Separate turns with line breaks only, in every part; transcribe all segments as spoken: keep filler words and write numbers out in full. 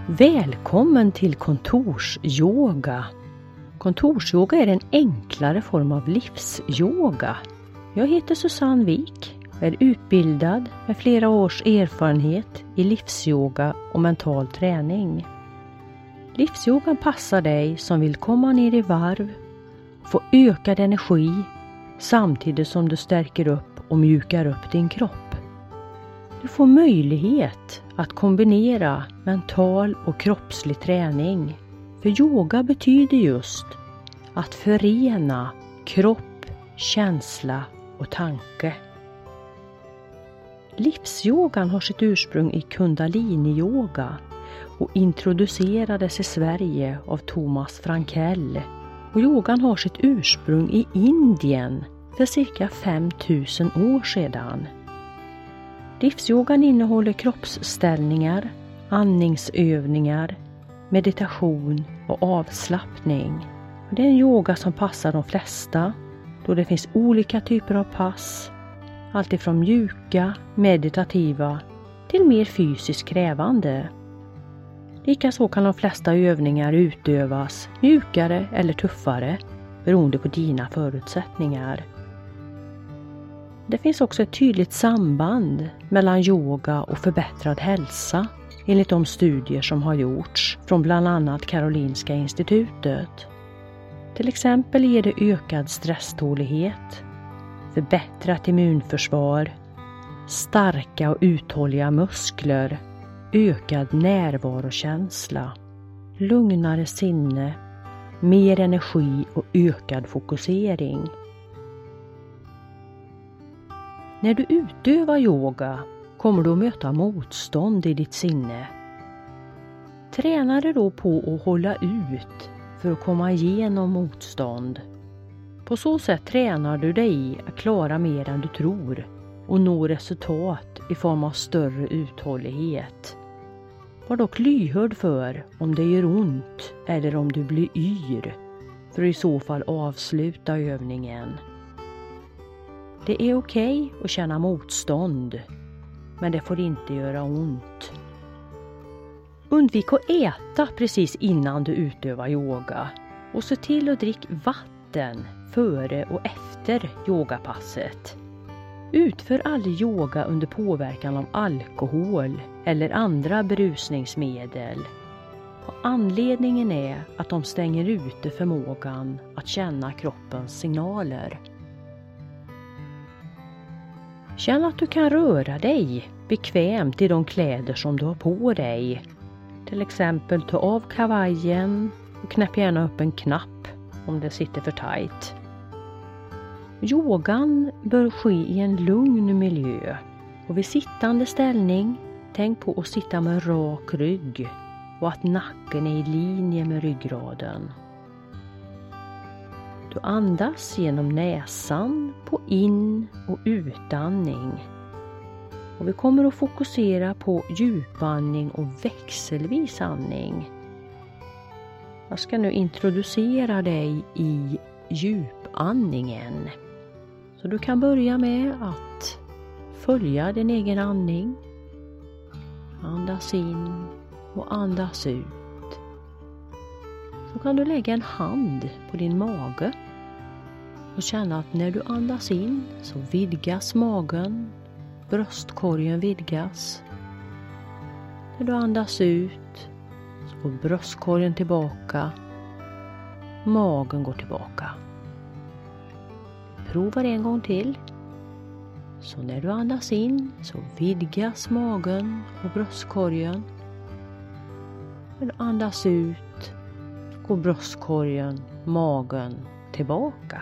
Välkommen till kontorsyoga. Kontorsyoga är en enklare form av livsyoga. Jag heter Susanne Wik och är utbildad med flera års erfarenhet i livsyoga och mental träning. Livsyogan passar dig som vill komma ner i varv, få ökad energi samtidigt som du stärker upp och mjukar upp din kropp. Du får möjlighet att kombinera mental och kroppslig träning. För yoga betyder just att förena kropp, känsla och tanke. Livsyogan har sitt ursprung i kundalini-yoga och introducerades i Sverige av Thomas Frankell. Och yogan har sitt ursprung i Indien för cirka fem tusen år sedan. Livsyogan innehåller kroppsställningar, andningsövningar, meditation och avslappning. Det är en yoga som passar de flesta då det finns olika typer av pass, alltifrån mjuka, meditativa till mer fysiskt krävande. Likaså kan de flesta övningar utövas mjukare eller tuffare beroende på dina förutsättningar. Det finns också ett tydligt samband mellan yoga och förbättrad hälsa enligt de studier som har gjorts från bland annat Karolinska institutet. Till exempel ger det ökad stresstålighet, förbättrat immunförsvar, starka och uthålliga muskler, ökad närvarokänsla, lugnare sinne, mer energi och ökad fokusering. När du utövar yoga kommer du att möta motstånd i ditt sinne. Tränar du då på att hålla ut för att komma igenom motstånd. På så sätt tränar du dig i att klara mer än du tror och nå resultat i form av större uthållighet. Var dock lyhörd för om det gör ont eller om du blir yr för att i så fall avsluta övningen. Det är okej att känna motstånd, men det får inte göra ont. Undvik att äta precis innan du utövar yoga och se till att dricka vatten före och efter yogapasset. Utför aldrig yoga under påverkan av alkohol eller andra berusningsmedel. Och anledningen är att de stänger ute förmågan att känna kroppens signaler. Känn att du kan röra dig bekvämt i de kläder som du har på dig. Till exempel ta av kavajen och knäpp gärna upp en knapp om det sitter för tajt. Yogan bör ske i en lugn miljö och vid sittande ställning tänk på att sitta med rak rygg och att nacken är i linje med ryggraden. Du andas genom näsan på in- och utandning. Och vi kommer att fokusera på djupandning och växelvis andning. Jag ska nu introducera dig i djupandningen. Så du kan börja med att följa din egen andning. Andas in och andas ut. Så kan du lägga en hand på din mage. Och känna att när du andas in så vidgas magen, bröstkorgen vidgas. När du andas ut så går bröstkorgen tillbaka, magen går tillbaka. Prova det en gång till. Så när du andas in så vidgas magen och bröstkorgen. När du andas ut så går bröstkorgen, magen tillbaka.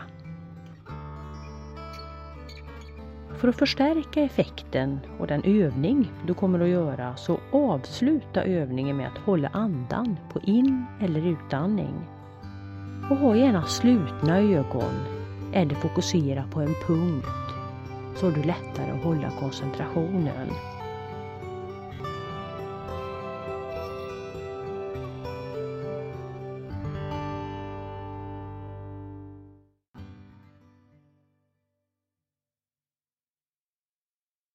För att förstärka effekten och den övning du kommer att göra så avsluta övningen med att hålla andan på in- eller utandning. Och ha gärna slutna ögon eller fokusera på en punkt så du lättare att hålla koncentrationen.